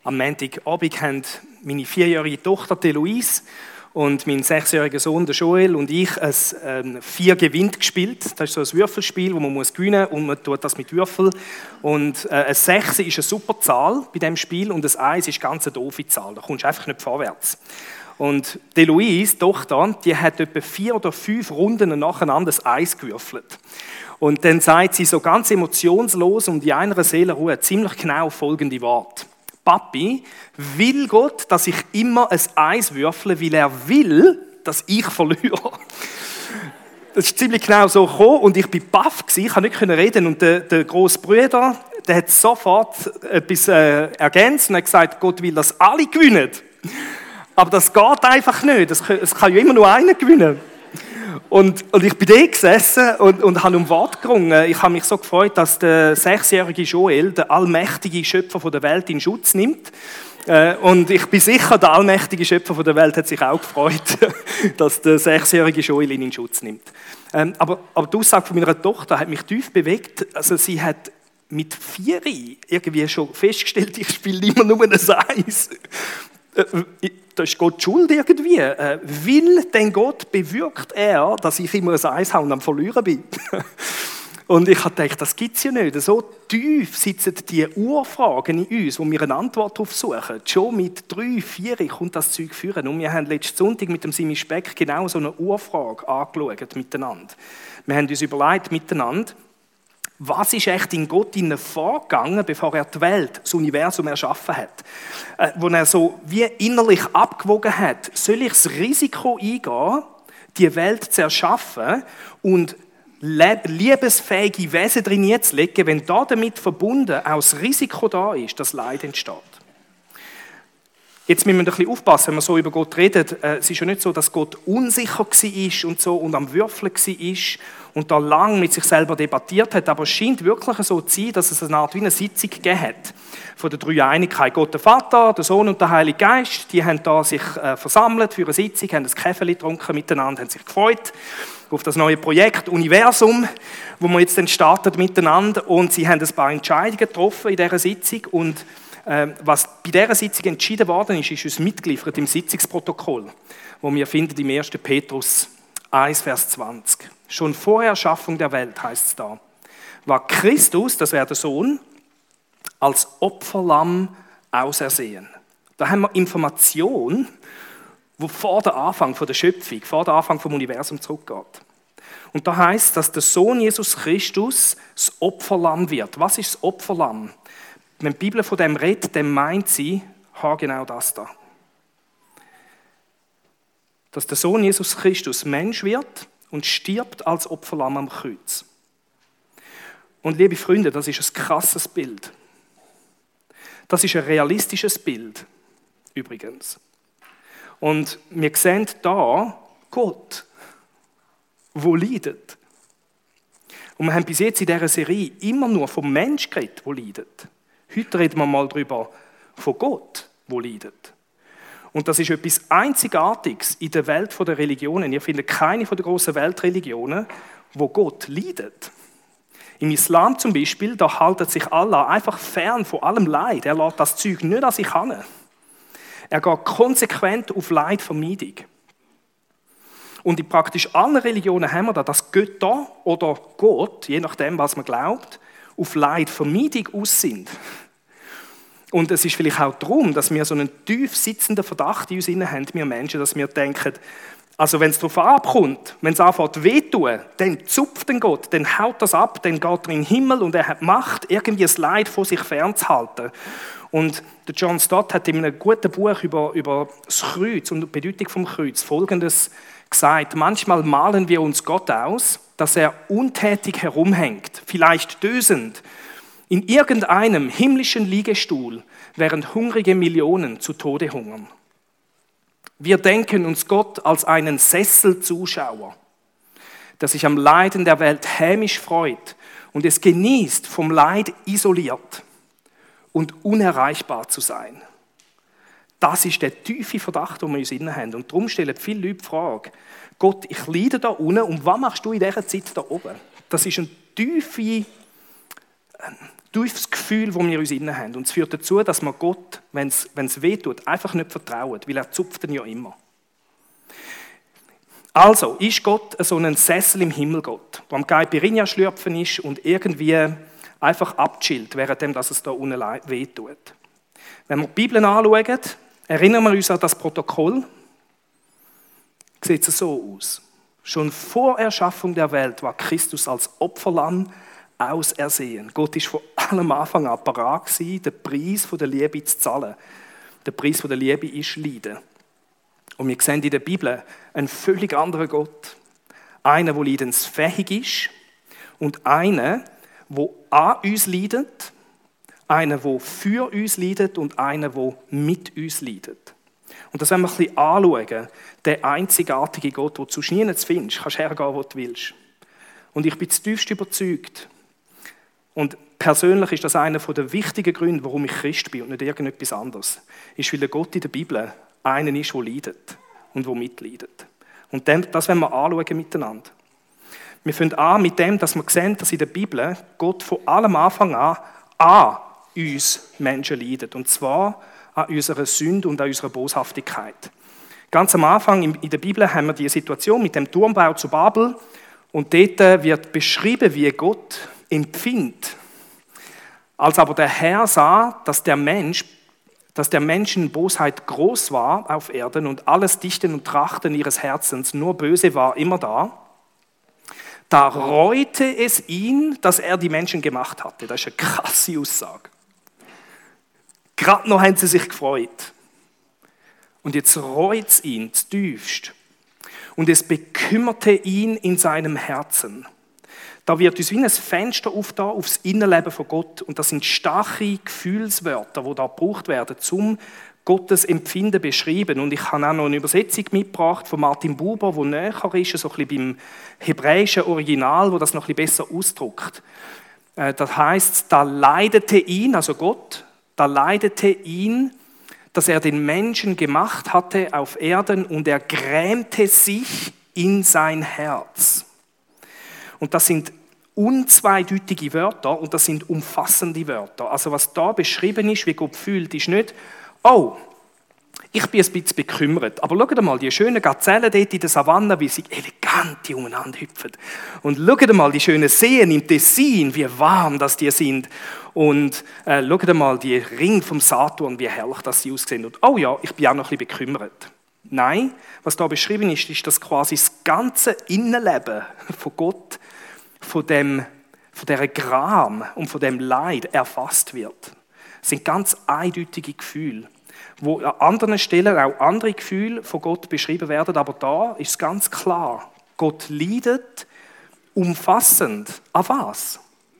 Am Montagabend haben meine 4-jährige Tochter, die Louise, und mein 6-jähriger Sohn, der Joel, und ich ein 4 gewinnt gespielt. Das ist so ein Würfelspiel, wo man gewinnen muss und man tut das mit Würfeln. Und ein 6 ist eine super Zahl bei diesem Spiel und ein 1 ist ganz eine doofe Zahl. Da kommst du einfach nicht vorwärts. Und die Louise, die Tochter, die hat etwa 4 oder 5 Runden nacheinander das Eis gewürfelt. Und dann sagt sie so ganz emotionslos und in einer Seelenruhe ziemlich genau folgende Worte. Papi, will Gott, dass ich immer ein Eis würfle, weil er will, dass ich verliere. Das ist ziemlich genau so gekommen und ich war baff, ich konnte nicht reden. Und der grosse Bruder, der hat sofort etwas ergänzt und hat gesagt, Gott will, dass alle gewinnen. Aber das geht einfach nicht, es kann ja immer nur einer gewinnen. Und ich bin da gesessen und habe um Wort gerungen. Ich habe mich so gefreut, dass der 6-jährige Joel, der allmächtige Schöpfer der Welt, in Schutz nimmt. Und ich bin sicher, der allmächtige Schöpfer der Welt hat sich auch gefreut, dass der 6-jährige Joel ihn in Schutz nimmt. Aber die Aussage von meiner Tochter hat mich tief bewegt. Also sie hat mit 4 irgendwie schon festgestellt, ich spiele immer nur ein Eis. Da ist Gott schuld irgendwie. Will denn Gott, bewirkt er, dass ich immer ein Eis habe und am Verlieren bin? Und ich habe gedacht, das gibt es ja nicht. So tief sitzen die Urfragen in uns, wo wir eine Antwort darauf suchen. Schon mit 3, 4 kommt das Zeug führen. Und wir haben letzten Sonntag mit dem Simi Speck genau so eine Urfrage angeschaut miteinander. Wir haben uns überlegt miteinander, was ist echt in Gott vorgegangen, bevor er die Welt, das Universum erschaffen hat? Wo er so wie innerlich abgewogen hat, soll ich das Risiko eingehen, die Welt zu erschaffen und liebesfähige Wesen drin zu legen, wenn da damit verbunden auch das Risiko da ist, dass Leid entsteht? Jetzt müssen wir ein bisschen aufpassen, wenn wir so über Gott reden. Es ist ja nicht so, dass Gott unsicher war und so und am Würfeln war und da lang mit sich selber debattiert hat, aber es scheint wirklich so zu sein, dass es eine Art wie eine Sitzung gegeben hat von der Dreieinigkeit. Gott der Vater, der Sohn und der Heilige Geist, die haben da sich versammelt für eine Sitzung, haben ein Käferli getrunken miteinander, haben sich gefreut auf das neue Projekt Universum, wo wir jetzt dann startet miteinander, und sie haben ein paar Entscheidungen getroffen in dieser Sitzung, und was bei dieser Sitzung entschieden worden ist uns mitgeliefert im Sitzungsprotokoll, wo wir finden im 1. Petrus 1, Vers 20. Schon vor Erschaffung der Welt, heißt es da, war Christus, das wäre der Sohn, als Opferlamm ausersehen. Da haben wir Information, die vor der Anfang der Schöpfung, vor der Anfang vom Universum zurückgeht. Und da heißt, dass der Sohn Jesus Christus das Opferlamm wird. Was ist das Opferlamm? Wenn die Bibel von dem redet, dann meint sie genau das da. Dass der Sohn Jesus Christus Mensch wird und stirbt als Opferlamm am Kreuz. Und liebe Freunde, das ist ein krasses Bild. Das ist ein realistisches Bild, übrigens. Und wir sehen da Gott, wo leidet. Und wir haben bis jetzt in dieser Serie immer nur vom Mensch geredet, der leidet. Heute reden wir mal darüber von Gott, der leidet. Und das ist etwas Einzigartiges in der Welt der Religionen. Ihr findet keine von den grossen Weltreligionen, wo Gott leidet. Im Islam zum Beispiel, da halten sich Allah einfach fern von allem Leid. Er lässt das Zeug nicht an sich heran. Er geht konsequent auf Leidvermeidung. Und in praktisch allen Religionen haben wir da, dass Götter oder Gott, je nachdem, was man glaubt, auf Leidvermeidung aus sind. Und es ist vielleicht auch darum, dass wir so einen tief sitzenden Verdacht in uns haben, wir Menschen, dass wir denken, also wenn es darauf ankommt, wenn es anfängt wehtun, dann zupft den Gott, dann haut das ab, dann geht er in den Himmel und er hat Macht, irgendwie das Leid von sich fernzuhalten. Und der John Stott hat in einem guten Buch über das Kreuz und die Bedeutung vom Kreuz Folgendes gesagt: Manchmal malen wir uns Gott aus, dass er untätig herumhängt, vielleicht dösend, in irgendeinem himmlischen Liegestuhl, während hungrige Millionen zu Tode hungern. Wir denken uns Gott als einen Sesselzuschauer, der sich am Leiden der Welt hämisch freut und es genießt, vom Leid isoliert und unerreichbar zu sein. Das ist der tiefe Verdacht, den wir uns inne haben. Und darum stellen viele Leute die Frage: Gott, ich leide da unten, und was machst du in dieser Zeit da oben? Das ist eine tiefe tiefes Gefühl, das wir uns innen haben. Und es führt dazu, dass man Gott, wenn es weh tut, einfach nicht vertrauen, weil er zupft ihn ja immer. Also, ist Gott so ein Sessel im Himmel Gott, der am Caipirinha schlürfen ist und irgendwie einfach abchillt, währenddem dass es da unten weh tut. Wenn wir die Bibel anschauen, erinnern wir uns an das Protokoll, sieht es so aus. Schon vor Erschaffung der Welt war Christus als Opferlamm ausersehen. Gott ist von allem Anfang an parat gewesen, den Preis der Liebe zu zahlen. Der Preis der Liebe ist Leiden. Und wir sehen in der Bibel einen völlig anderen Gott. Einen, der leidensfähig ist und einen, der an uns leidet, einen, der für uns leidet und einen, der mit uns leidet. Und das wollen wir ein bisschen anschauen. Der einzigartige Gott, den du sonst nie findest. Du kannst hergehen, wo du willst. Und ich bin zutiefst überzeugt. Und persönlich ist das einer der wichtigen Gründe, warum ich Christ bin und nicht irgendetwas anderes. Ist, weil der Gott in der Bibel einer ist, der leidet und der mitleidet. Und das wollen wir anschauen miteinander. Wir fangen an mit dem, dass wir sehen, dass in der Bibel Gott von allem Anfang an uns Menschen leidet. Und zwar an unserer Sünde und an unserer Boshaftigkeit. Ganz am Anfang in der Bibel haben wir die Situation mit dem Turmbau zu Babel. Und dort wird beschrieben, wie Gott empfindet. Als aber der Herr sah, dass der Menschen Bosheit groß war auf Erden und alles Dichten und Trachten ihres Herzens nur böse war immer da reute es ihn, dass er die Menschen gemacht hatte. Das ist eine krasse Aussage. Gerade noch haben sie sich gefreut. Und jetzt reut es ihn zutiefst. Und es bekümmerte ihn in seinem Herzen. Da wird uns wie ein Fenster aufgetan aufs Innenleben von Gott. Und das sind starke Gefühlswörter, die da gebraucht werden, um Gottes Empfinden beschreiben. Und ich habe auch noch eine Übersetzung mitgebracht von Martin Buber, die näher ist, so ein bisschen beim hebräischen Original, wo das noch ein bisschen besser ausdrückt. Das heisst, da leidete ihn, also Gott, da leidete ihn, dass er den Menschen gemacht hatte auf Erden und er grämte sich in sein Herz. Und das sind unzweideutige Wörter und das sind umfassende Wörter. Also was da beschrieben ist, wie Gott fühlt, ist nicht, oh, ich bin ein bisschen bekümmert, aber schaut mal, die schönen Gazellen dort in der Savanne, wie sie elegant umeinander hüpfen. Und schaut mal, die schönen Seen im Tessin, wie warm das die sind. Und schaut mal, die Ringe vom Saturn, wie herrlich das sie aussehen. Und oh ja, ich bin auch noch ein bisschen bekümmert. Nein, was da beschrieben ist, ist, dass quasi das ganze Innenleben von Gott, von dieser Gram und von dem Leid erfasst wird. Das sind ganz eindeutige Gefühle, wo an anderen Stellen auch andere Gefühle von Gott beschrieben werden, aber da ist es ganz klar, Gott leidet umfassend an was?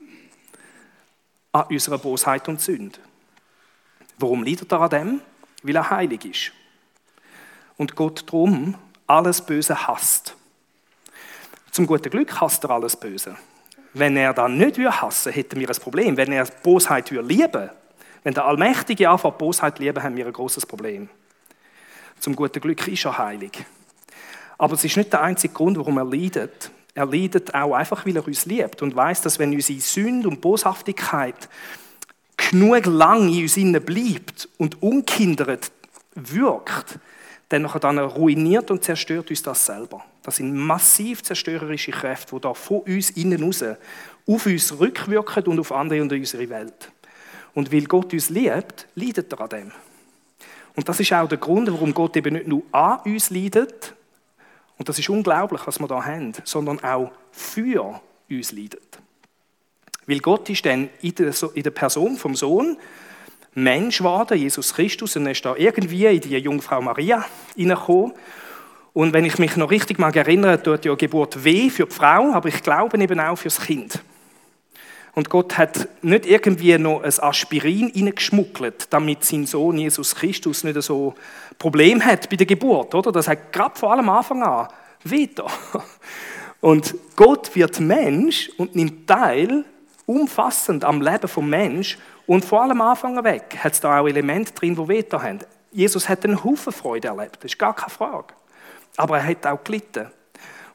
An unserer Bosheit und Sünde. Warum leidet er an dem? Weil er heilig ist. Und Gott darum alles Böse hasst. Zum guten Glück hasst er alles Böse. Wenn er das nicht hassen würde, hätten wir ein Problem. Wenn er Bosheit lieben würde, wenn der Allmächtige anfängt, Bosheit zu lieben, haben wir ein grosses Problem. Zum guten Glück ist er heilig. Aber es ist nicht der einzige Grund, warum er leidet. Er leidet auch einfach, weil er uns liebt und weiss, dass wenn unsere Sünde und Boshaftigkeit genug lang in uns innen bleibt und unkindert wirkt, dann ruiniert und zerstört uns das selber. Das sind massiv zerstörerische Kräfte, die da von uns innen raus auf uns rückwirken und auf andere und unsere Welt. Und weil Gott uns liebt, leidet er an dem. Und das ist auch der Grund, warum Gott eben nicht nur an uns leidet, und das ist unglaublich, was wir da haben, sondern auch für uns leidet. Weil Gott ist dann in der Person vom Sohn Mensch geworden, Jesus Christus, und er ist da irgendwie in die Jungfrau Maria hineingekommen. Und wenn ich mich noch richtig mag erinnere, tut ja Geburt weh für die Frau, aber ich glaube eben auch für das Kind. Und Gott hat nicht irgendwie noch ein Aspirin reingeschmuggelt, damit sein Sohn Jesus Christus nicht so Problem hat bei der Geburt, oder? Das hat gerade vor allem Anfang an weh da. Und Gott wird Mensch und nimmt teil umfassend am Leben vom Mensch und vor allem Anfang weg hat es da auch Elemente drin, die weh da haben. Jesus hat einen Haufen Freude erlebt, das ist gar keine Frage. Aber er hat auch gelitten.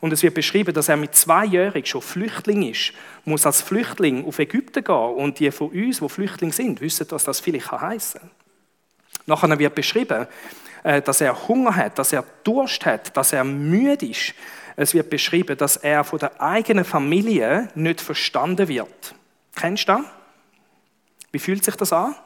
Und es wird beschrieben, dass er mit 2-jährig schon Flüchtling ist, muss als Flüchtling auf Ägypten gehen. Und die von uns, die Flüchtling sind, wissen, was das vielleicht heißen kann. Nachher wird beschrieben, dass er Hunger hat, dass er Durst hat, dass er müde ist. Es wird beschrieben, dass er von der eigenen Familie nicht verstanden wird. Kennst du das? Wie fühlt sich das an?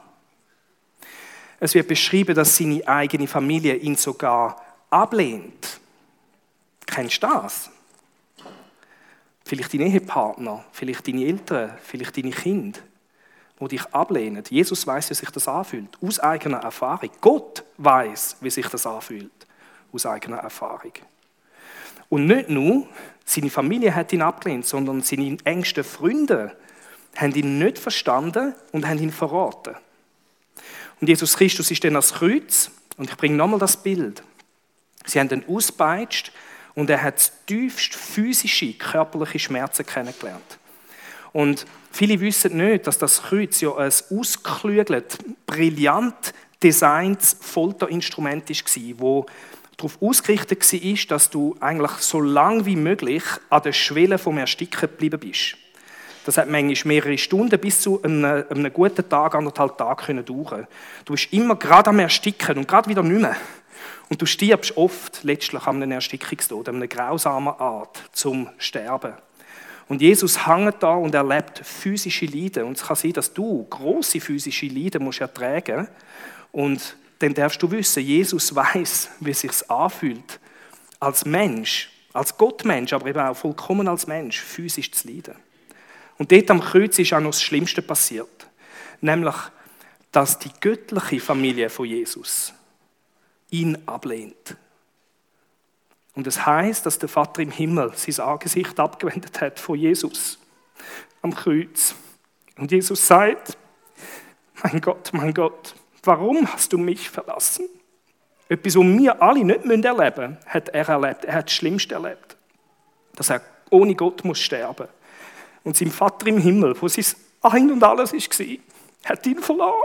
Es wird beschrieben, dass seine eigene Familie ihn sogar ablehnt. Kennst du das? Vielleicht dein Ehepartner, vielleicht deine Eltern, vielleicht deine Kinder, die dich ablehnen. Jesus weiß, wie sich das anfühlt, aus eigener Erfahrung. Gott weiß, wie sich das anfühlt, aus eigener Erfahrung. Und nicht nur, seine Familie hat ihn abgelehnt, sondern seine engsten Freunde haben ihn nicht verstanden und haben ihn verraten. Und Jesus Christus ist dann ans Kreuz, und ich bringe nochmal das Bild. Sie haben ihn ausgepeitscht und er hat tiefst physische, körperliche Schmerzen kennengelernt. Und viele wissen nicht, dass das Kreuz ja ein ausgeklügelt, brillant designtes Folterinstrument war, das darauf ausgerichtet war, dass du eigentlich so lange wie möglich an der Schwelle vom Ersticken geblieben bist. Das hat manchmal mehrere Stunden bis zu einem guten Tag, 1,5 Tage dauern. Du bist immer gerade am Ersticken und gerade wieder nicht mehr. Und du stirbst oft letztlich an einem Erstickungstod, an einer grausamen Art zum Sterben. Und Jesus hängt da und erlebt physische Leiden. Und es kann sein, dass du grosse physische Leiden musst ertragen. Und dann darfst du wissen, Jesus weiß, wie es sich anfühlt, als Mensch, als Gottmensch, aber eben auch vollkommen als Mensch, physisch zu leiden. Und dort am Kreuz ist auch noch das Schlimmste passiert. Nämlich, dass die göttliche Familie von Jesus ihn ablehnt. Und es heisst, dass der Vater im Himmel sein Angesicht abgewendet hat von Jesus am Kreuz. Und Jesus sagt, mein Gott, warum hast du mich verlassen? Etwas, was wir alle nicht erleben müssen, hat er erlebt. Er hat das Schlimmste erlebt. Dass er ohne Gott muss sterben. Und sein Vater im Himmel, wo sein Ein und Alles war, hat ihn verloren.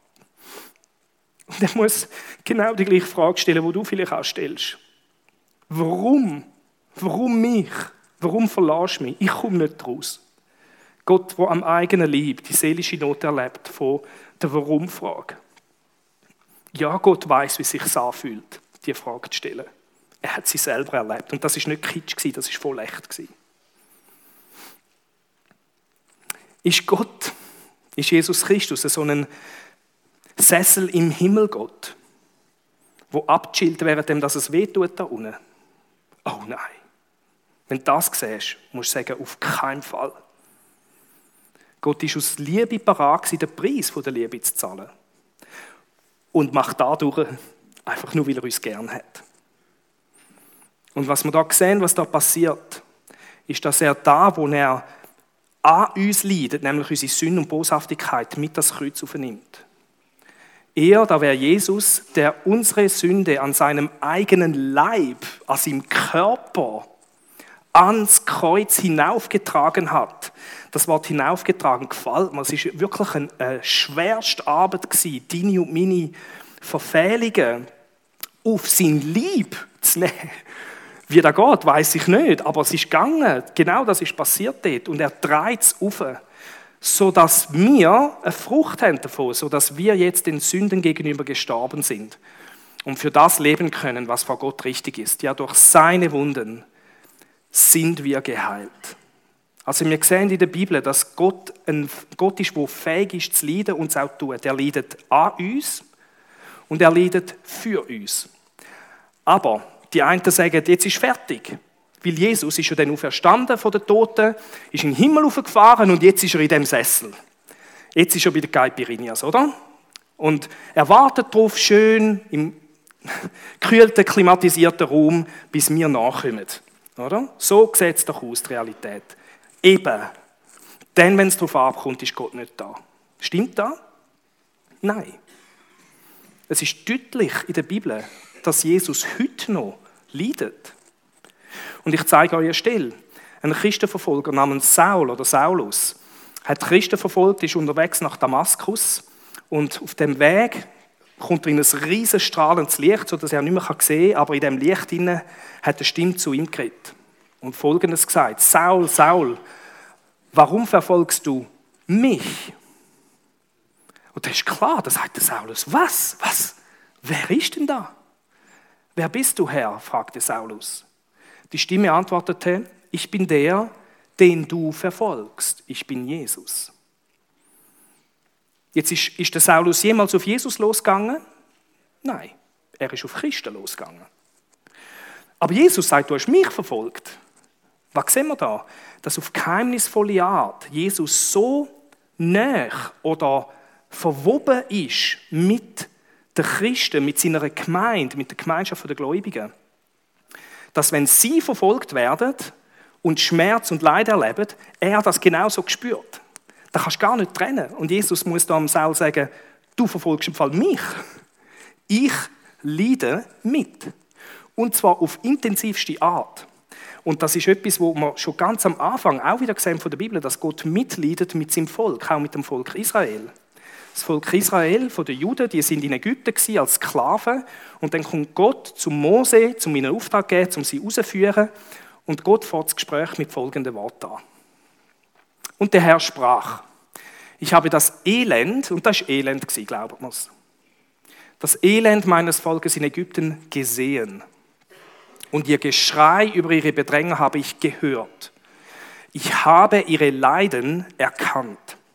Und er muss genau die gleiche Frage stellen, die du vielleicht auch stellst. Warum? Warum mich? Warum verlässt du mich? Ich komme nicht raus. Gott, der am eigenen Leib die seelische Not erlebt, von der Warum-Frage. Ja, Gott weiß, wie es sich anfühlt, diese Frage zu stellen. Er hat sie selber erlebt. Und das war nicht kitsch, das war voll echt. Ist Gott, ist Jesus Christus so ein Sessel im Himmel Gott, wo abchillt, während es weh tut da unten? Oh nein. Wenn du das siehst, musst du sagen, auf keinen Fall. Gott ist aus Liebe bereit, den Preis von der Liebe zu zahlen. Und macht dadurch einfach nur, weil er uns gern hat. Und was wir da sehen, was da passiert, ist, dass er da, wo er an uns leidet, nämlich unsere Sünde und Boshaftigkeit, mit das Kreuz aufnimmt. Er, da wäre Jesus, der unsere Sünde an seinem eigenen Leib, an seinem Körper, ans Kreuz hinaufgetragen hat. Das Wort hinaufgetragen gefällt mir. Es war wirklich eine schwerste Arbeit gewesen, deine und meine Verfehlungen auf sein Leib zu nehmen. Wie das geht, weiss ich nicht, aber es ist gegangen. Genau das ist passiert dort. Und er dreht es auf, sodass wir eine Frucht haben davon, sodass wir jetzt den Sünden gegenüber gestorben sind und für das leben können, was vor Gott richtig ist. Ja, durch seine Wunden sind wir geheilt. Also wir sehen in der Bibel, dass Gott ein Gott ist, der fähig ist zu leiden und es auch tut. Er leidet an uns und er leidet für uns. Aber die einen sagen, jetzt ist fertig. Weil Jesus ist ja dann auferstanden von den Toten, ist in den Himmel hochgefahren und jetzt ist er in dem Sessel. Jetzt ist er bei der Caipirinhas, oder? Und er wartet darauf, schön im gekühlten, klimatisierten Raum, bis wir nachkommen. Oder? So sieht es doch aus, die Realität. Eben, dann, wenn es darauf ankommt, ist Gott nicht da. Stimmt das? Nein. Es ist deutlich in der Bibel, dass Jesus heute noch leidet. Und ich zeige euch eine Stelle. Ein Christenverfolger namens Saul oder Saulus hat Christen verfolgt, ist unterwegs nach Damaskus und auf dem Weg kommt er in ein riesen strahlendes Licht, sodass er nicht mehr sehen kann, aber in diesem Licht hat eine Stimme zu ihm geredet. und Folgendes gesagt: Saul, Saul, warum verfolgst du mich? Und das ist klar, da sagt der Saulus: Was? Wer ist denn da? Wer bist du, Herr? Fragte Saulus. Die Stimme antwortete: Ich bin der, den du verfolgst. Ich bin Jesus. Jetzt ist der Saulus jemals auf Jesus losgegangen? Nein, er ist auf Christen losgegangen. Aber Jesus sagt: Du hast mich verfolgt. Was sehen wir da? Dass auf geheimnisvolle Art Jesus so nah oder verwoben ist mit den Christen, mit seiner Gemeinde, mit der Gemeinschaft der Gläubigen, dass wenn sie verfolgt werden und Schmerz und Leid erleben, er das genauso spürt. Das kannst du gar nicht trennen. Und Jesus muss da am Saul sagen: Du verfolgst im Fall mich. Ich leide mit. Und zwar auf intensivste Art. Und das ist etwas, wo wir schon ganz am Anfang auch wieder gesehen von der Bibel, dass Gott mitleidet mit seinem Volk, auch mit dem Volk Israel. Das Volk Israel, von den Juden, die sind in Ägypten gewesen, als Sklaven. Und dann kommt Gott zu Mose, um ihnen einen Auftrag zu geben, um sie rauszuführen. Und Gott fährt das Gespräch mit folgenden Worten an. Und der Herr sprach: Ich habe das Elend, und das war Elend, glaubt man es, das Elend meines Volkes in Ägypten gesehen. Und ihr Geschrei über ihre Bedränger habe ich gehört. Ich habe ihre Leiden erkannt.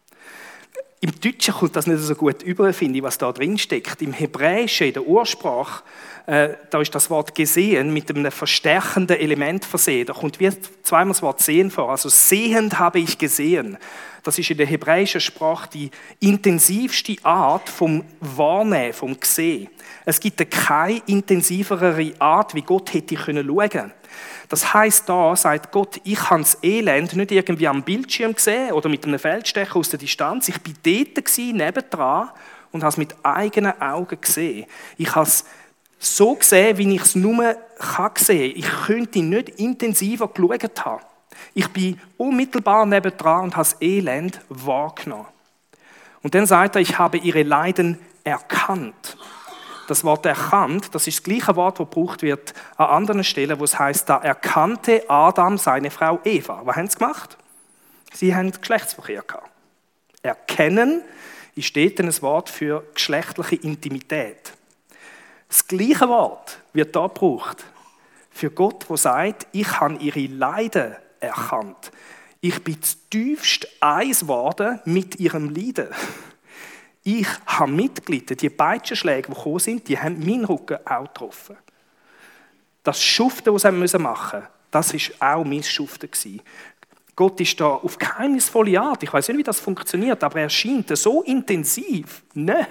Im Deutschen kommt das nicht so gut über, finde ich, was da drin steckt. Im Hebräischen, in der Ursprache, da ist das Wort gesehen mit einem verstärkenden Element versehen. Da kommt wie zweimal das Wort sehen vor. Also sehend habe ich gesehen. Das ist in der hebräischen Sprache die intensivste Art vom Wahrnehmen, vom Sehen. Es gibt keine intensivere Art, wie Gott hätte schauen können. Das heisst, da sagt Gott: Ich habe das Elend nicht irgendwie am Bildschirm gesehen oder mit einem Feldstecher aus der Distanz. Ich war dort nebendran und habe es mit eigenen Augen gesehen. Ich habe es so gesehen, wie ich es nur sehen kann. Ich könnte nicht intensiver geschaut haben. Ich bin unmittelbar nebendran und habe das Elend wahrgenommen. Und dann sagt er: Ich habe ihre Leiden erkannt. Das Wort erkannt, das ist das gleiche Wort, das gebraucht wird an anderen Stellen, wo es heißt: Da erkannte Adam seine Frau Eva. Was haben sie gemacht? Sie haben Geschlechtsverkehr gehabt. Erkennen ist dort ein Wort für geschlechtliche Intimität. Das gleiche Wort wird da gebraucht für Gott, der sagt: Ich habe ihre Leiden erkannt. Ich bin tiefst eins geworden mit ihrem Leiden. Ich habe mitgelitten. Die Peitschenschläge, die gekommen sind, die haben meinen Rücken auch getroffen. Das Schuften, das sie machen mussten, das war auch mein Schuften. Gott ist da auf geheimnisvolle Art. Ich weiß nicht, wie das funktioniert, aber er scheint so intensiv, nah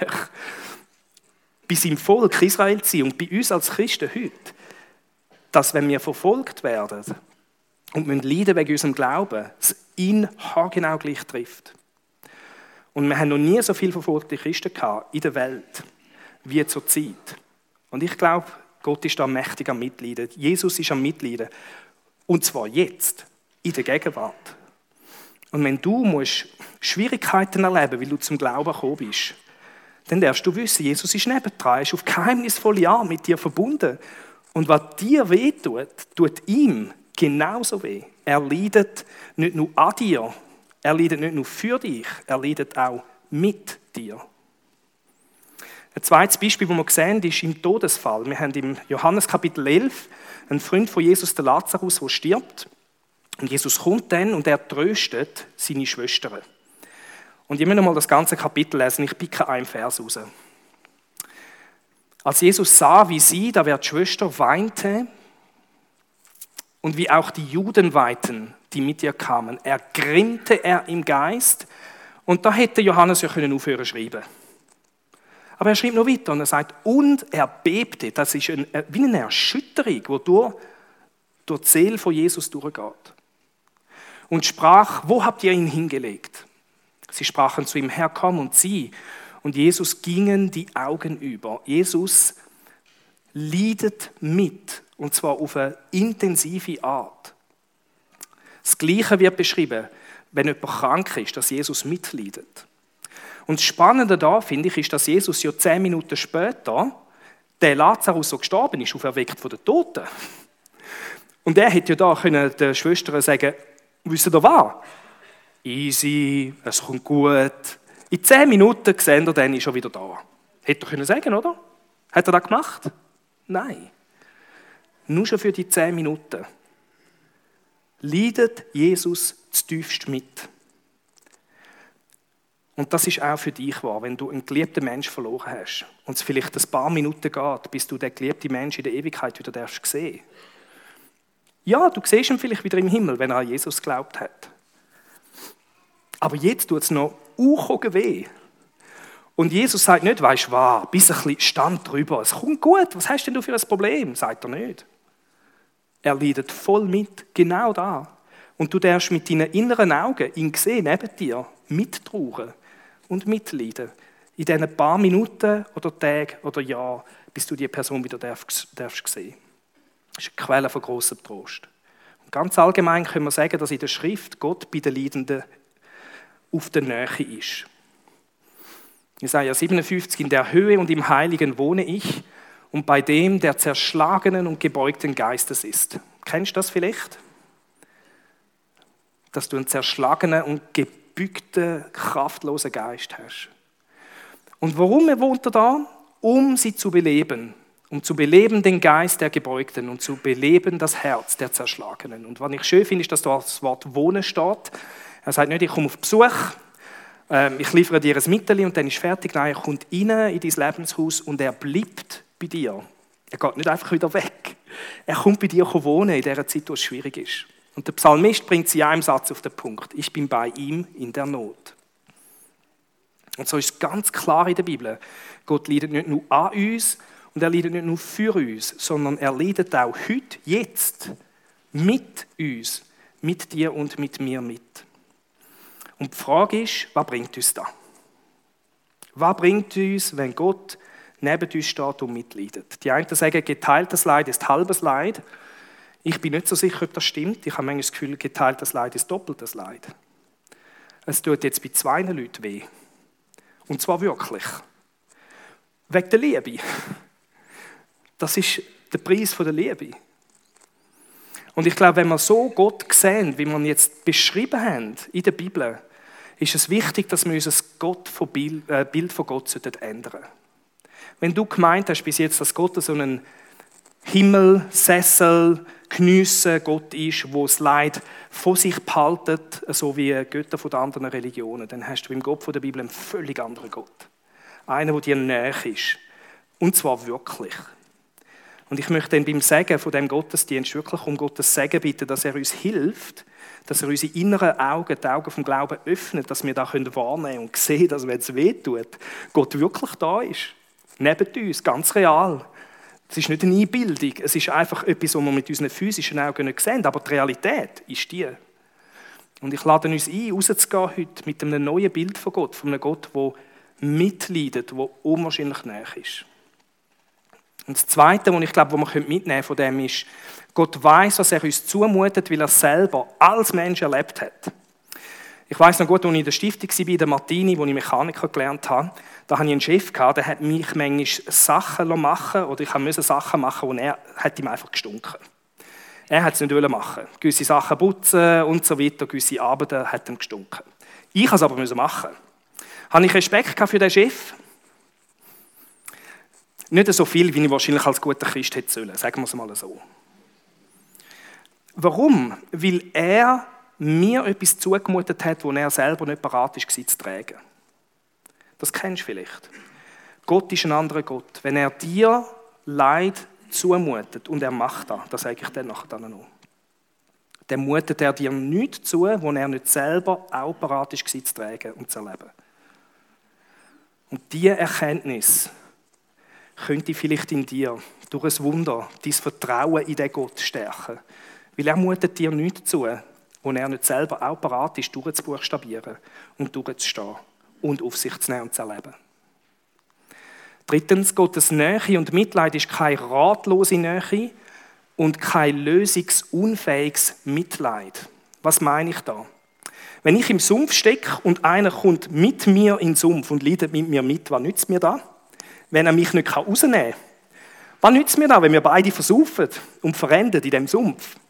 bei seinem Volk Israel zu sein und bei uns als Christen heute, dass wenn wir verfolgt werden und müssen leiden wegen unserem Glauben, es ihn haargenau gleich trifft. Und wir haben noch nie so viele verfolgte Christen gehabt in der Welt wie zur Zeit. Und ich glaube, Gott ist da mächtig am Mitleiden. Jesus ist am Mitleiden. Und zwar jetzt, in der Gegenwart. Und wenn du Schwierigkeiten erleben musst, weil du zum Glauben gekommen bist, dann darfst du wissen, Jesus ist nebendran, er ist auf geheimnisvolle Art mit dir verbunden. Und was dir wehtut, tut ihm genauso weh. Er leidet nicht nur an dir, er leidet nicht nur für dich, er leidet auch mit dir. Ein zweites Beispiel, das wir sehen, ist im Todesfall. Wir haben im Johannes Kapitel 11 einen Freund von Jesus, der Lazarus, der stirbt. Und Jesus kommt dann und er tröstet seine Schwestern. Und ich möchte noch mal das ganze Kapitel lesen, ich picke einen Vers raus. Als Jesus sah, wie sie, da wer die Schwester, weinte und wie auch die Juden weinten, die mit ihr kamen, ergrimmte er im Geist. Und da hätte Johannes ja aufhören schreiben. Aber er schreibt noch weiter und er sagt: Und er bebte. Das ist wie eine Erschütterung, die durch die Seele von Jesus durchgeht. Und sprach: Wo habt ihr ihn hingelegt? Sie sprachen zu ihm: Herr, komm und sieh. Und Jesus gingen die Augen über. Jesus leidet mit, und zwar auf eine intensive Art. Das Gleiche wird beschrieben, wenn jemand krank ist, dass Jesus mitleidet. Und das Spannende da, finde ich, ist, dass Jesus ja 10 Minuten später, der Lazarus, der gestorben ist, auferweckt von den Toten. Und er hätte ja da den Schwestern sagen, wisst ihr was? Easy, es kommt gut. In 10 Minuten sehen ihr, dann ist er wieder da. Hätte er können sagen, oder? Hat er das gemacht? Nein. Nur schon für die 10 Minuten. Leidet Jesus zutiefst mit. Und das ist auch für dich wahr, wenn du einen geliebten Menschen verloren hast und es vielleicht ein paar Minuten geht, bis du den geliebten Menschen in der Ewigkeit wieder darfst sehen. Ja, du siehst ihn vielleicht wieder im Himmel, wenn er an Jesus geglaubt hat. Aber jetzt tut es noch weh. Und Jesus sagt nicht, weisst du was, bis ein bisschen Stand drüber. Es kommt gut, was hast denn du für ein Problem? Sagt er nicht. Er leidet voll mit, genau da. Und du darfst mit deinen inneren Augen ihn sehen, neben dir, mittrauern und mitleiden. In diesen paar Minuten oder Tagen oder Jahren, bis du die Person wieder darfst sehen. Das ist eine Quelle von grossem Trost. Und ganz allgemein können wir sagen, dass in der Schrift Gott bei den Leidenden auf der Nähe ist. Jesaja 57, in der Höhe und im Heiligen wohne ich und bei dem, der zerschlagenen und gebeugten Geistes ist. Kennst du das vielleicht? Dass du einen zerschlagenen und gebückten, kraftlosen Geist hast. Und warum wohnt er da? Um sie zu beleben. Um zu beleben den Geist der Gebeugten und zu beleben das Herz der Zerschlagenen. Und was ich schön finde, ist, dass da das Wort Wohnen steht. Er sagt nicht, ich komme auf Besuch, ich liefere dir ein Mittel und dann ist fertig. Nein, er kommt rein in dein Lebenshaus und er bleibt bei dir. Er geht nicht einfach wieder weg. Er kommt bei dir wohnen in der Zeit, wo es schwierig ist. Und der Psalmist bringt sie in einem Satz auf den Punkt. Ich bin bei ihm in der Not. Und so ist es ganz klar in der Bibel. Gott leidet nicht nur an uns und er leidet nicht nur für uns, sondern er leidet auch heute, jetzt, mit uns, mit dir und mit mir mit. Und die Frage ist, was bringt uns das? Was bringt uns, wenn Gott neben uns steht und mitleidet? Die einen sagen, geteiltes Leid ist halbes Leid. Ich bin nicht so sicher, ob das stimmt. Ich habe manchmal das Gefühl, geteiltes Leid ist doppeltes Leid. Es tut jetzt bei 2 Leuten weh. Und zwar wirklich. Wegen der Liebe. Das ist der Preis der Liebe. Und ich glaube, wenn wir so Gott sehen, wie wir ihn jetzt beschrieben haben in der Bibel, ist es wichtig, dass wir unser Bild von Gott ändern sollten. Wenn du gemeint hast bis jetzt, dass Gott so ein Himmelsessel, Geniesse Gott ist, wo das Leid von sich behaltet, so wie Götter von den anderen Religionen, dann hast du im Gott der Bibel einen völlig anderen Gott. Einer, der dir nahe ist. Und zwar wirklich. Und ich möchte dann beim Segen von dem Gottesdienst wirklich um Gottes Segen bitten, dass er uns hilft, dass er unsere inneren Augen, die Augen vom Glauben öffnet, dass wir das wahrnehmen können und sehen, dass, wenn es weh tut, Gott wirklich da ist. Neben uns, ganz real. Es ist nicht eine Einbildung, es ist einfach etwas, was wir mit unseren physischen Augen nicht sehen, aber die Realität ist die. Und ich lade uns ein, rauszugehen heute mit einem neuen Bild von einem Gott, der mitleidet, der unwahrscheinlich nahe ist. Und das Zweite, was ich glaube, was wir mitnehmen von dem ist, Gott weiß, was er uns zumutet, weil er selber als Mensch erlebt hat. Ich weiss noch gut, als ich in der Stiftung war, in der Martini, wo ich Mechaniker gelernt habe, da hatte ich einen Chef, der hat mich manchmal Sachen machen oder ich musste Sachen machen, und er hat ihm einfach gestunken. Er hat es nicht machen. Gewisse Sachen putzen und so weiter, gewisse Arbeiten hat ihm gestunken. Ich musste es aber machen. Habe ich Respekt für den Chef? Nicht so viel, wie ich wahrscheinlich als guter Christ hätte sollen, sagen wir es mal so. Warum? Weil er mir etwas zugemutet hat, wo er selber nicht bereit war zu tragen. Das kennst du vielleicht. Gott ist ein anderer Gott. Wenn er dir Leid zumutet, und er macht das sage ich dann nachher noch, dann mutet er dir nichts zu, wo er nicht selber auch bereit war zu tragen und zu erleben. Und diese Erkenntnis könnte vielleicht in dir durch ein Wunder dein Vertrauen in den Gott stärken. Weil er mutet dir nichts zu, wo er nicht selber auch bereit ist, durchzubuchstabieren und durchzustehen und auf sich zu nehmen und zu erleben. Drittens, Gottes Nähe und Mitleid ist keine ratlose Nähe und kein lösungsunfähiges Mitleid. Was meine ich da? Wenn ich im Sumpf stecke und einer kommt mit mir in den Sumpf und leidet mit mir mit, was nützt mir das? Wenn er mich nicht rausnehmen kann. Was nützt mir das, wenn wir beide versaufen und verenden in diesem Sumpf?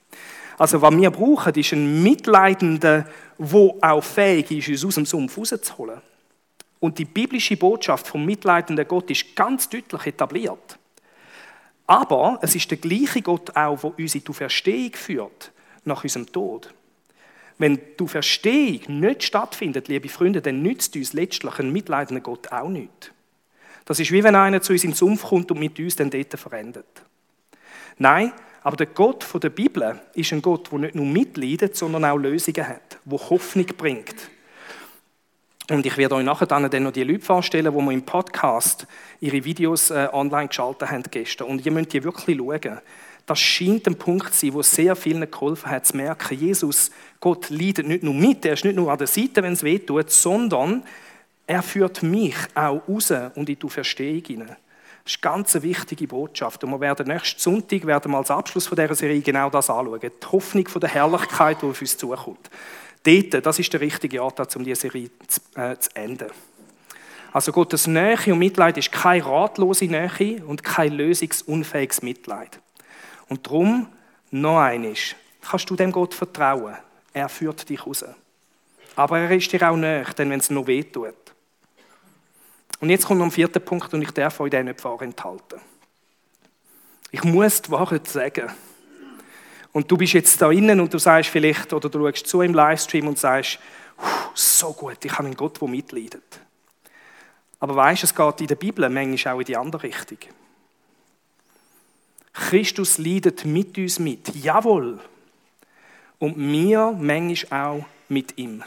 Also was wir brauchen, ist einen Mitleidenden, der auch fähig ist, uns aus dem Sumpf rauszuholen. Und die biblische Botschaft vom mitleidenden Gott ist ganz deutlich etabliert. Aber es ist der gleiche Gott auch, der uns in die Auferstehung führt, nach unserem Tod. Wenn die Auferstehung nicht stattfindet, liebe Freunde, dann nützt uns letztlich ein mitleidender Gott auch nichts. Das ist wie wenn einer zu uns in den Sumpf kommt und mit uns dann dort verendet. Nein, aber der Gott der Bibel ist ein Gott, der nicht nur mitleidet, sondern auch Lösungen hat, der Hoffnung bringt. Und ich werde euch nachher dann noch die Leute vorstellen, die wir im Podcast ihre Videos online geschaltet haben gestern. Und ihr müsst die wirklich schauen. Das scheint ein Punkt zu sein, wo sehr vielen geholfen hat, zu merken, Jesus, Gott leidet nicht nur mit, er ist nicht nur an der Seite, wenn es weh tut, sondern er führt mich auch raus und in die Auferstehung hinein. Das ist eine ganz wichtige Botschaft. Und wir werden nächsten Sonntag als Abschluss von dieser Serie genau das anschauen. Die Hoffnung von der Herrlichkeit, die auf uns zukommt. Dort, das ist der richtige Ort, um diese Serie zu enden. Also Gottes Nähe und Mitleid ist keine ratlose Nähe und kein lösungsunfähiges Mitleid. Und darum, noch einmal, kannst du dem Gott vertrauen. Er führt dich raus. Aber er ist dir auch nahe, denn wenn es noch weh tut. Und jetzt kommt noch ein vierter Punkt und ich darf euch den nicht vorenthalten. Ich muss die Wahrheit sagen. Und du bist jetzt da innen und du sagst vielleicht, oder du schaust zu im Livestream und sagst, so gut, ich habe einen Gott, der mitleidet. Aber weisst, es geht in der Bibel manchmal auch in die andere Richtung. Christus leidet mit uns mit, jawohl. Und wir manchmal auch mit ihm.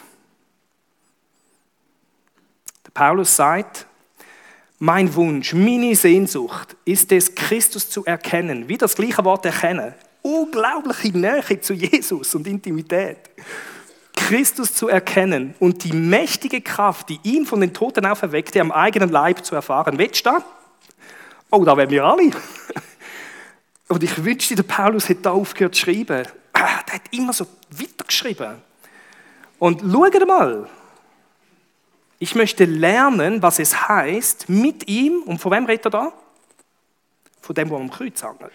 Der Paulus sagt, mein Wunsch, meine Sehnsucht ist es, Christus zu erkennen. Wie das gleiche Wort erkennen. Unglaubliche Nähe zu Jesus und Intimität. Christus zu erkennen und die mächtige Kraft, die ihn von den Toten auferweckte, am eigenen Leib zu erfahren. Willst du das? Oh, da wären wir alle. Und ich wünschte, der Paulus hätte da aufgehört zu schreiben. Der hat immer so weitergeschrieben. Und schaut mal. Ich möchte lernen, was es heißt, mit ihm, und von wem redet er da? Von dem, der am Kreuz hängt.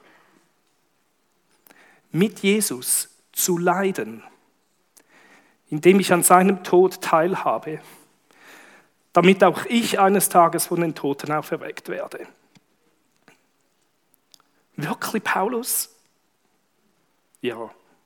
Mit Jesus zu leiden, indem ich an seinem Tod teilhabe, damit auch ich eines Tages von den Toten auferweckt werde. Wirklich, Paulus? Ja.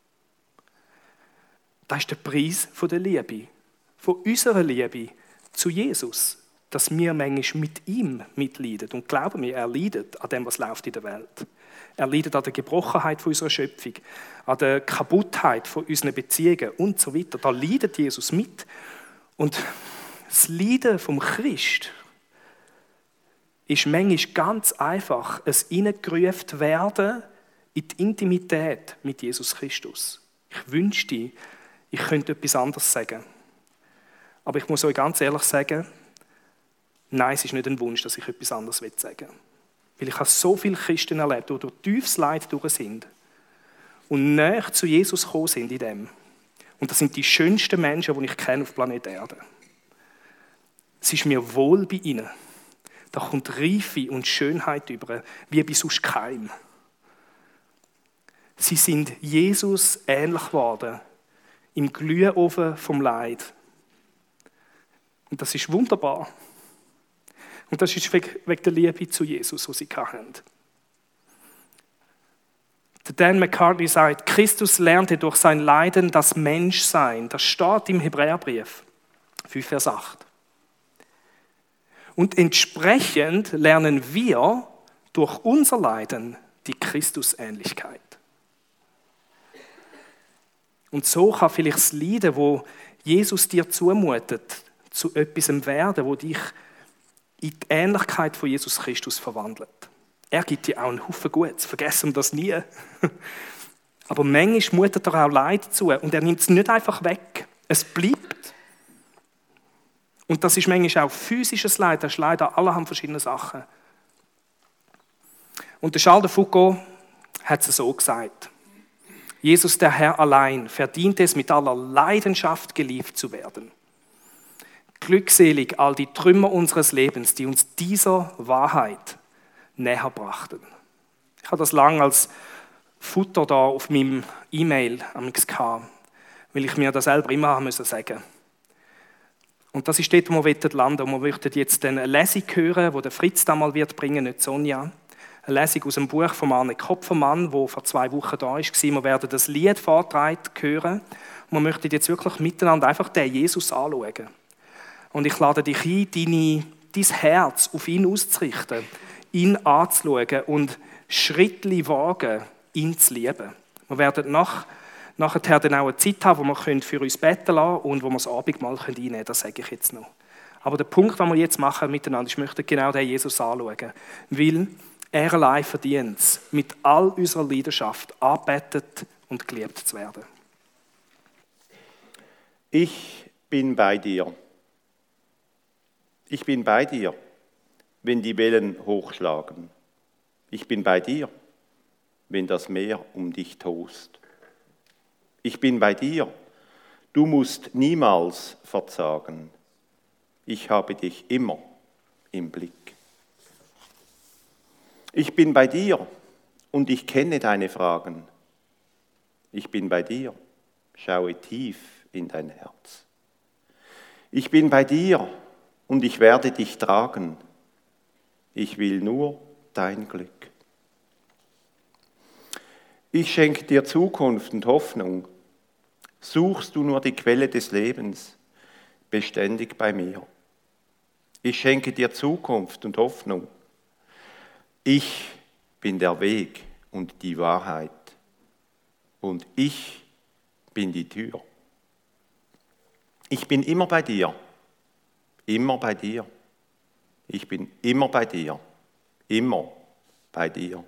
Das ist der Preis von der Liebe, von unserer Liebe zu Jesus, dass wir manchmal mit ihm mitleiden. Und glauben mir, er leidet an dem, was läuft in der Welt. Er leidet an der Gebrochenheit von unserer Schöpfung, an der Kaputtheit von unseren Beziehungen und so weiter. Da leidet Jesus mit. Und das Leiden vom Christ ist manchmal ganz einfach, es hineingerufen werden in die Intimität mit Jesus Christus. Ich wünschte, ich könnte etwas anderes sagen. Aber ich muss euch ganz ehrlich sagen, nein, es ist nicht ein Wunsch, dass ich etwas anderes sagen will. Weil ich habe so viele Christen erlebt, die durch tiefes Leid durch sind und näher zu Jesus gekommen sind in dem. Und das sind die schönsten Menschen, die ich kenne auf Planet Erde. Es ist mir wohl bei ihnen. Da kommt Reife und Schönheit über, wie bei sonst keinem. Sie sind Jesus ähnlich geworden, im Glühofen vom Leid. Und das ist wunderbar. Und das ist wegen der Liebe zu Jesus, die sie hatten. Der Dan McCartney sagt, Christus lernte durch sein Leiden das Menschsein. Das steht im Hebräerbrief 5, Vers 8. Und entsprechend lernen wir durch unser Leiden die Christusähnlichkeit. Und so kann vielleicht das Leiden, wo Jesus dir zumutet, zu etwas werden, wo dich in die Ähnlichkeit von Jesus Christus verwandelt. Er gibt dir auch einen Haufen Gutes, vergessen wir das nie. Aber manchmal mutet er auch Leid zu und er nimmt es nicht einfach weg. Es bleibt. Und das ist manchmal auch physisches Leid, das ist Leid an allerhand verschiedenen Sachen. Und der Charles de Foucault hat es so gesagt. Jesus, der Herr allein, verdient es, mit aller Leidenschaft geliebt zu werden. Glückselig all die Trümmer unseres Lebens, die uns dieser Wahrheit näher brachten. Ich habe das lange als Futter da auf meinem E-Mail gehabt, weil ich mir das selber immer haben müssen sagen. Und das ist dort, wo wir landen. Und wir möchten jetzt eine Lesung hören, die der Fritz da mal wird bringen, nicht Sonja. Eine Lesung aus dem Buch von Arne Kopfermann, der vor 2 Wochen da war. Wir werden das Lied vortragen hören. Und wir möchten jetzt wirklich miteinander einfach den Jesus anschauen. Und ich lade dich ein, dein Herz auf ihn auszurichten, ihn anzuschauen und Schrittli wagen, ihn zu lieben. Wir werden nachher dann auch eine Zeit haben, wo wir für uns beten lassen und wo wir das Abendmahl einnehmen können, das sage ich jetzt noch. Aber der Punkt, den wir jetzt machen miteinander, ist, ich möchte genau den Jesus anschauen, weil er allein verdient es, mit all unserer Leidenschaft angebetet und geliebt zu werden. Ich bin bei dir. Ich bin bei dir, wenn die Wellen hochschlagen. Ich bin bei dir, wenn das Meer um dich tost. Ich bin bei dir, du musst niemals verzagen. Ich habe dich immer im Blick. Ich bin bei dir und ich kenne deine Fragen. Ich bin bei dir, schaue tief in dein Herz. Ich bin bei dir und ich werde dich tragen. Ich will nur dein Glück. Ich schenke dir Zukunft und Hoffnung. Suchst du nur die Quelle des Lebens, beständig bei mir. Ich schenke dir Zukunft und Hoffnung. Ich bin der Weg und die Wahrheit. Und ich bin die Tür. Ich bin immer bei dir. Immer bei dir. Ich bin immer bei dir. Immer bei dir.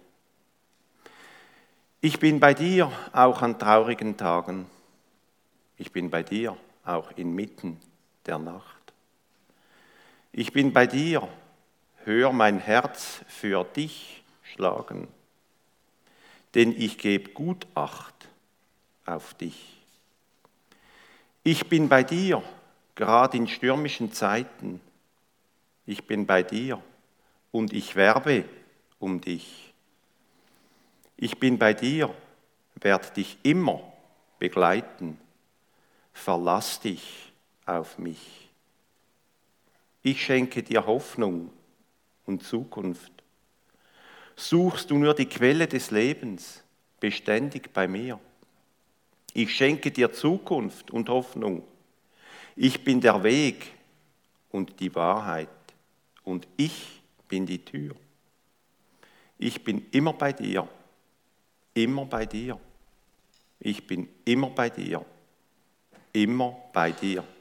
Ich bin bei dir auch an traurigen Tagen. Ich bin bei dir auch inmitten der Nacht. Ich bin bei dir, hör mein Herz für dich schlagen, denn ich gebe gut Acht auf dich. Ich bin bei dir, gerade in stürmischen Zeiten. Ich bin bei dir und ich werbe um dich. Ich bin bei dir, werde dich immer begleiten. Verlass dich auf mich. Ich schenke dir Hoffnung und Zukunft. Suchst du nur die Quelle des Lebens, beständig bei mir. Ich schenke dir Zukunft und Hoffnung. Ich bin der Weg und die Wahrheit und ich bin die Tür. Ich bin immer bei dir, immer bei dir. Ich bin immer bei dir. Immer bei dir.